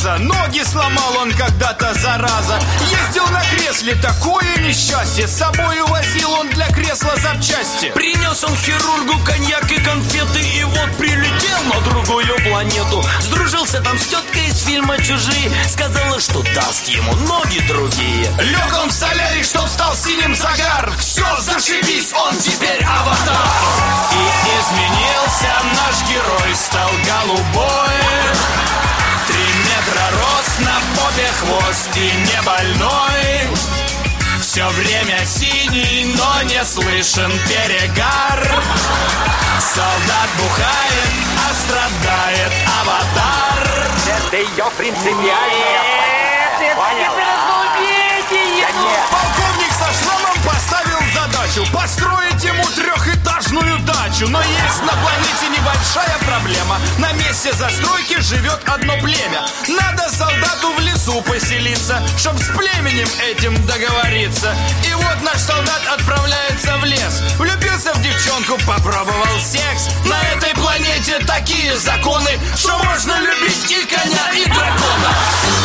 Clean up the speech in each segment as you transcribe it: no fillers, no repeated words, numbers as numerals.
глаза. Ноги сломал он когда-то, зараза. Ездил на кресле, такое несчастье. С собой увозил он для кресла запчасти. Принес он хирургу коньяк и конфеты, и вот прилетел на другую планету. Сдружился там с теткой из фильма «Чужие», сказала, что даст ему ноги другие. Лег он в солярий, чтоб стал синим загар. Все, зашибись, он теперь аватар. И изменился наш герой, стал голубой. 3 метра рост, на попе хвост и не больной. Все время синий, но не слышен перегар. Солдат бухает, а страдает аватар. Это ее принципиальная. Полковник со шрамом поставил задачу построить ему 3-этажную дачу. Но есть на планете небольшая проблема. На месте застройки живет одно племя. Надо солдату в лесу поселиться, чтоб с племенем этим договориться. И вот наш солдат отправляется в лес. Влюбился в девчонку, попробовал секс. На этой планете такие законы, что можно любить и коня, и дракона.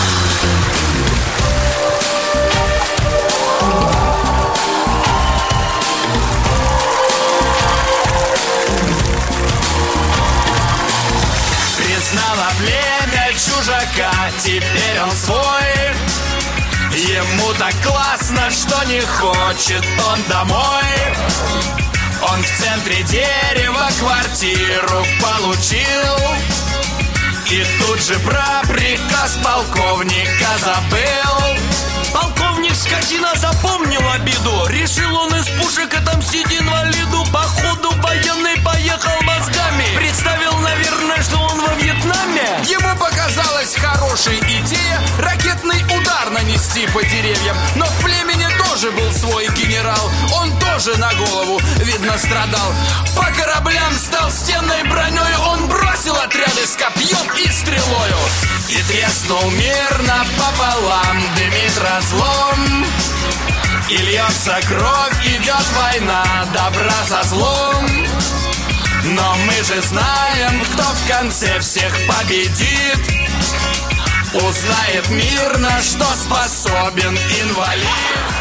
Признало племя чужака, теперь он свой. Ему так классно, что не хочет он домой. Он в центре дерева квартиру получил. И тут же про приказ полковника забыл. Полковник скотина запомнил обиду. Решил он из пушек отомстить инвалиду. Походу военный поехал мозгами. Представил, наверное, что он во Вьетнаме. Ему показалась хорошей идея ракетный удар нанести по деревьям. Но в племени тоже был свой генерал. Он тоже на голову, видно, страдал. По кораблям стал стенной броней. Он бросил отряды с копьем и стрелою. И треснул мир напополам, дымит разлом. И льется кровь, идет война, добра со злом. Но мы же знаем, кто в конце всех победит. Узнает мир, на что способен инвалид.